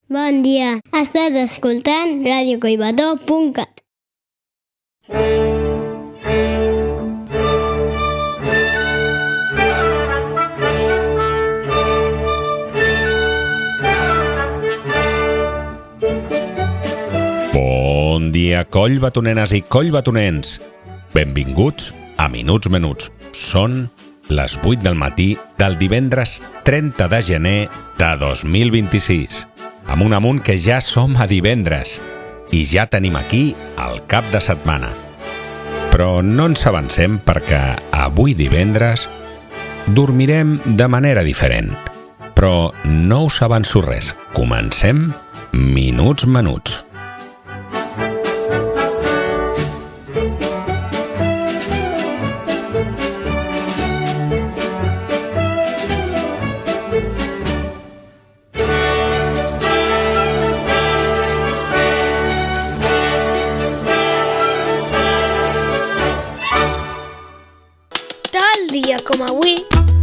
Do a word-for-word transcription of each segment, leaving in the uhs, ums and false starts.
Bon dia, estàs escoltant ràdio collbató punt cat. Bon dia, collbatonenes i collbatonens. Benvinguts a Minuts Menuts. Són les vuit del matí del divendres trenta de gener de dos mil vint-i-sis. Amunt amunt que ja som a divendres i ja tenim aquí el cap de setmana. Però no ens avancem perquè avui divendres dormirem de manera diferent. Però no us avanço res. Comencem Minuts Menuts. Dia com avui.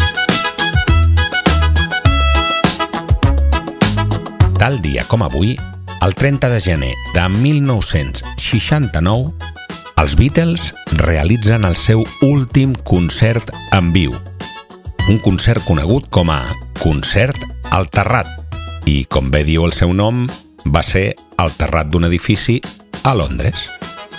Tal dia com avui, el trenta de gener de mil nou-cents seixanta-nou, els Beatles realitzen el seu últim concert en viu. Un concert conegut com a Concert al Terrat i, com bé diu el seu nom, va ser al terrat d'un edifici a Londres.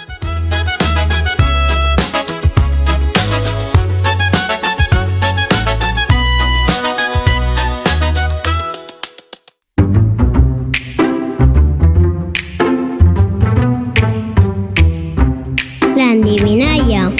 L'endevinalla.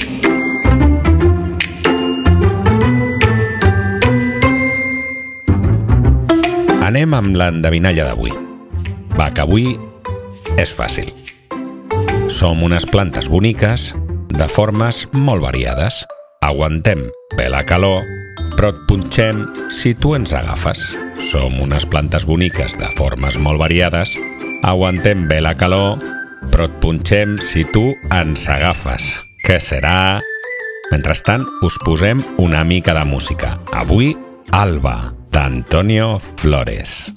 Anem amb l'endevinalla d'avui. Va, que avui és fàcil. Som unes plantes boniques de formes molt variades. Aguantem bé la calor, però et punxem si tu ens agafes. Som unes plantes boniques de formes molt variades. Aguantem bé la calor, però et punxem si tu ens agafes. Què serà? Mentrestant, us posem una mica de música. Avui, Alba, d'Antonio Flores.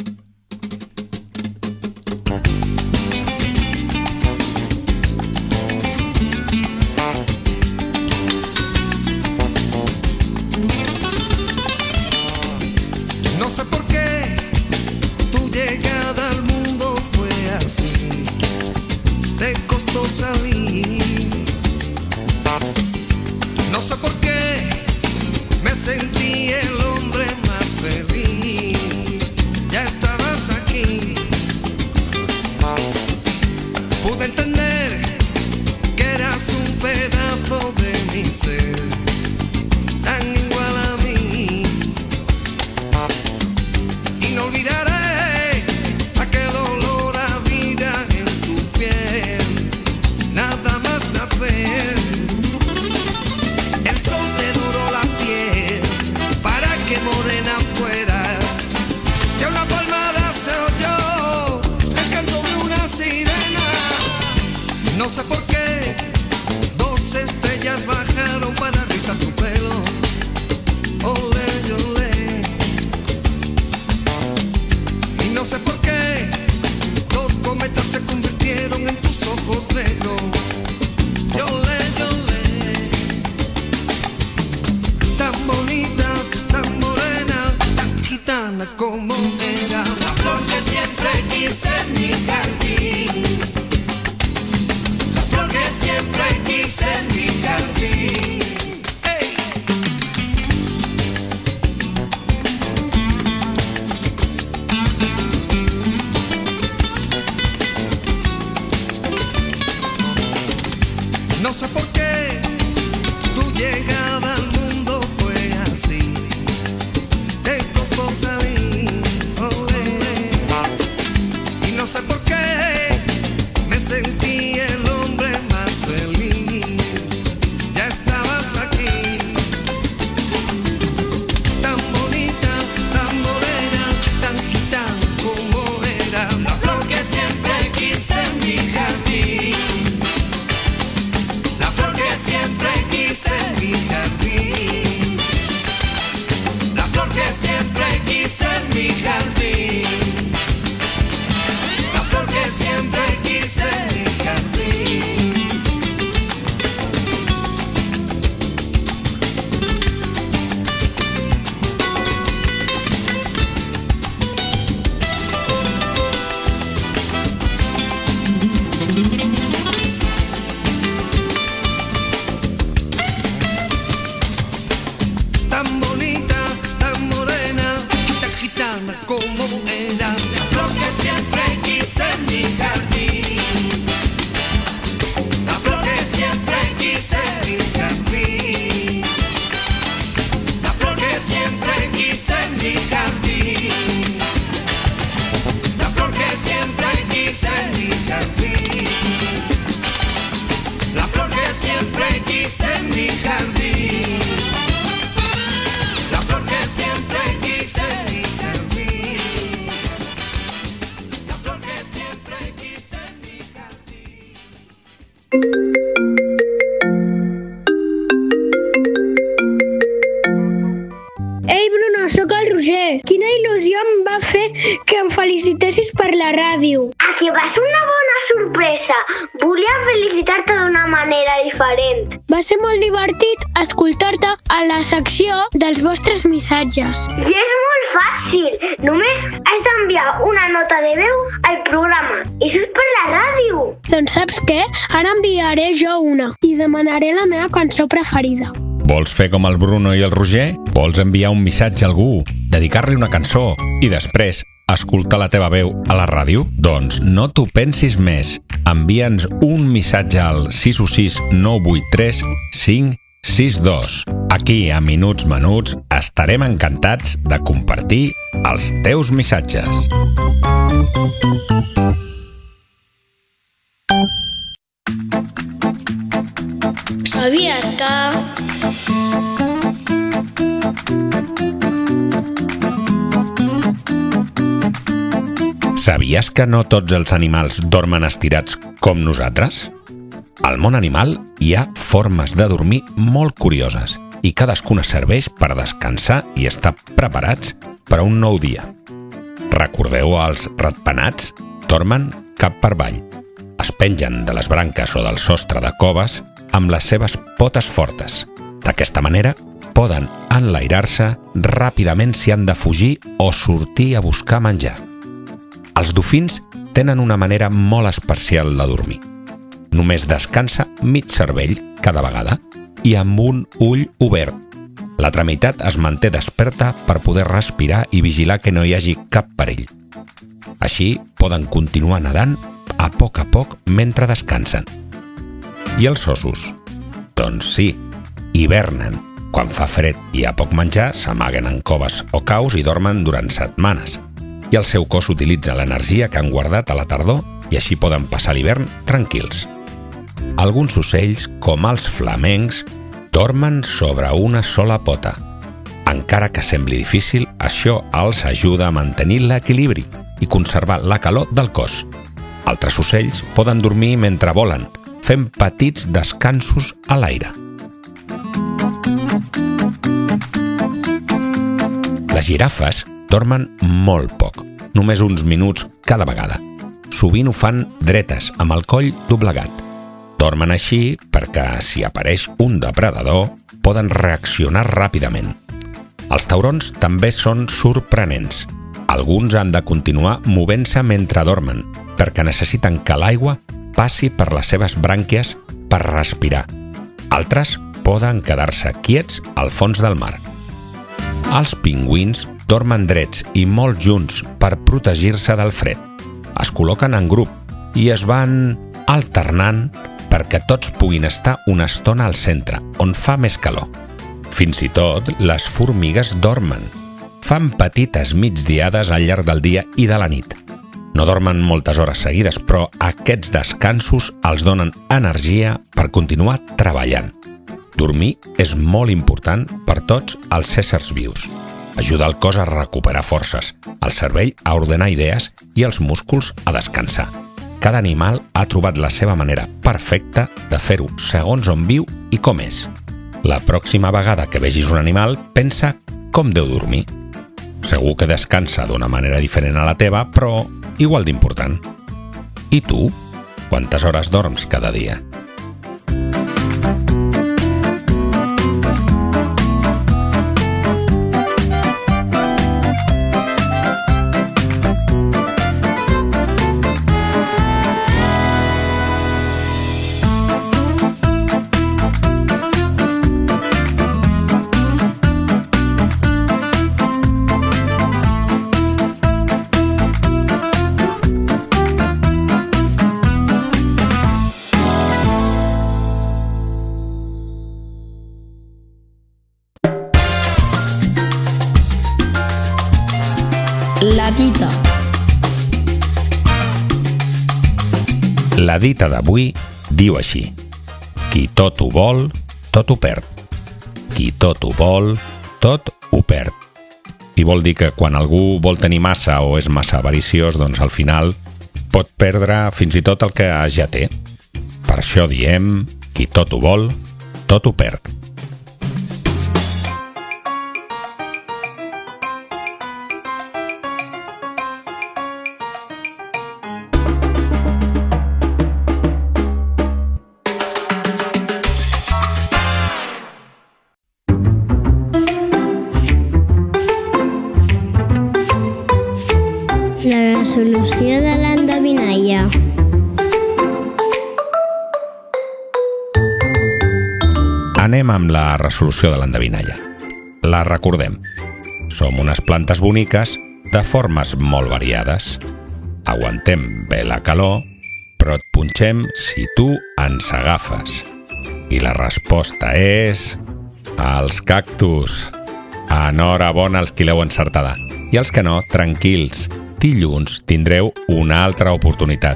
No sé por qué tu llegada al mundo fue así. Te costó salir. No sé por qué me sentí el hombre más feliz. Ya estabas aquí. Pude entender que eras un pedazo de mi ser, tan igual a mí. Y no olvidaré aquel olor a vida en tu piel. Nada más nacer, el sol te doró la piel para que morena fuera. Ya una palmada se oyó el canto de una sirena. No sé por qué dos estrellas bajaron para rizar tu pelo. Olé, olé. Y no sé por qué dos cometas se convirtieron en tus ojos negros. Yolé, yolé. Tan bonita, tan morena, tan gitana como era. La flor que siempre quise en mi jardín. La flor que siempre quise en mi jardín. Hey. No sé por qué tu llegada al mundo fue así. Te costó salir, olé. Y no sé por qué me sentí el hombre más feliz. Ya estabas nada como era. La flor que siempre quise en mi jardín. La flor que siempre quise en mi jardín. La flor que siempre quise en mi jardín. La flor que siempre quise en mi jardín. La flor que siempre quise en mi jardín. La flor que siempre quise en mi jardín. La flor que siempre quise en mi jardín. Ei, Bruno, sóc el Roger. Quina il·lusió em va fer que em felicitessis per la ràdio. A que va ser una bona sorpresa. Volia felicitar-te d'una manera diferent. Va ser molt divertit escoltar-te a la secció dels vostres missatges. I és molt fàcil. Només has d'enviar una nota de veu al programa. I això és per la ràdio. Doncs saps què? Ara enviaré jo una i demanaré la meva cançó preferida. Vols fer com el Bruno i el Roger? Vols enviar un missatge a algú, dedicar-li una cançó i després escoltar la teva veu a la ràdio? Doncs no t'ho pensis més. Envia'ns un missatge al sis u sis nou vuit tres cinc sis dos. Aquí, a Minuts Menuts, estarem encantats de compartir els teus missatges. Sabies que... Sabies que no tots els animals dormen estirats com nosaltres? Al món animal hi ha formes de dormir molt curioses i cadascuna serveix per descansar i estar preparats per a un nou dia. Recordeu els ratpenats? Dormen cap per avall. Es pengen de les branques o del sostre de coves amb les seves potes fortes. D'aquesta manera poden enlairar-se ràpidament si han de fugir o sortir a buscar menjar. Els dofins tenen una manera molt especial de dormir. Només descansa mig cervell cada vegada i amb un ull obert. L'altra meitat es manté desperta per poder respirar i vigilar que no hi hagi cap perill. Així poden continuar nedant a poc a poc mentre descansen. I els ossos? Doncs sí, hivernen. Quan fa fred i hi ha poc menjar, s'amaguen en coves o caus i dormen durant setmanes. I el seu cos utilitza l'energia que han guardat a la tardor i així poden passar l'hivern tranquils. Alguns ocells, com els flamencs, dormen sobre una sola pota. Encara que sembli difícil, això els ajuda a mantenir l'equilibri i conservar la calor del cos. Altres ocells poden dormir mentre volen, fent petits descansos a l'aire. Les girafes dormen molt poc, només uns minuts cada vegada. Sovint ho fan dretes, amb el coll doblegat. Dormen així perquè, si apareix un depredador, poden reaccionar ràpidament. Els taurons també són sorprenents. Alguns han de continuar movent-se mentre dormen, perquè necessiten que l'aigua passi per les seves brànquies per respirar. Altres poden quedar-se quiets al fons del mar. Els pingüins dormen drets i molt junts per protegir-se del fred. Es col·loquen en grup i es van alternant perquè tots puguin estar una estona al centre, on fa més calor. Fins i tot les formigues dormen. Fan petites migdiades al llarg del dia i de la nit. No dormen moltes hores seguides, però aquests descansos els donen energia per continuar treballant. Dormir és molt important per tots els éssers vius. Ajuda el cos a recuperar forces, el cervell a ordenar idees i els músculs a descansar. Cada animal ha trobat la seva manera perfecta de fer-ho segons on viu i com és. La pròxima vegada que vegis un animal, pensa com deu dormir. Segur que descansa d'una manera diferent a la teva, però igual d'important. I tu? Quantes hores dorms cada dia? petita. La dita d'avui diu així: qui tot ho vol, tot ho perd. Qui tot ho vol, tot ho perd. I vol dir que quan algú vol tenir massa o és massa avariciós, doncs al final pot perdre fins i tot el que ja té. Per això diem: qui tot ho vol, tot ho perd. La resolució de l'endevinalla. Anem amb la resolució de l'endevinalla. La recordem. Som unes plantes boniques de formes molt variades. Aguantem bé la calor, però et punxem si tu ens agafes. I la resposta és... els cactus. Enhorabona als qui l'heu encertada. I els que no, tranquils. Dilluns tindreu una altra oportunitat.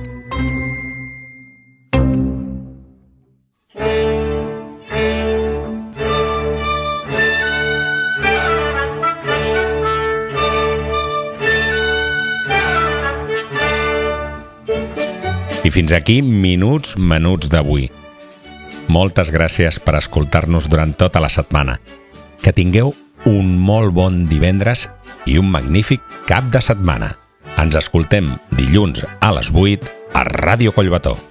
I fins aquí Minuts Menuts d'avui. Moltes gràcies per escoltar-nos durant tota la setmana. Que tingueu un molt bon divendres i un magnífic cap de setmana. Ens escoltem dilluns a les vuit a Ràdio Collbató.